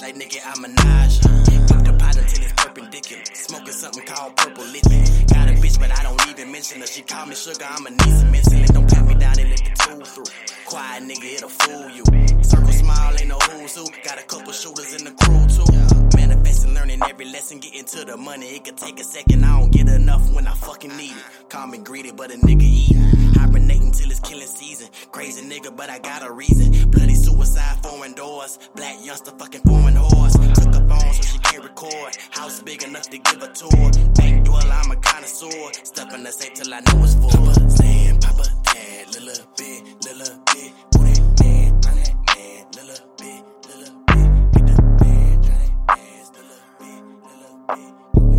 like nigga, I'm a Minaj. Whip the pot until it's perpendicular. Smoking something called purple liquid. Got a bitch, but I don't even mention her. She call me sugar, I'm a niece of missing it. Don't pat me down and let the tool through. Quiet nigga, it'll fool you. Circle smile, ain't no who's who. Got a couple shooters in the crew too. Manifesting, learning every lesson, getting to the money. It could take a second, I don't get enough when I fucking need it. Call me greedy, but a nigga eat. Hibernating till it's killing season. Crazy nigga, but I got a reason. Bloody suicide, foreign doors. Black youngster, fucking foreign horse. Took a phone so she can't record. House big enough to give a tour. Bank dweller, I'm a connoisseur. Step in the safe till I know it's full. Papa saying, Papa, dad, little bit, little bit. Who that man, I'm that man, little bit, little bit. Get the band, try that ass, little bit, little bit.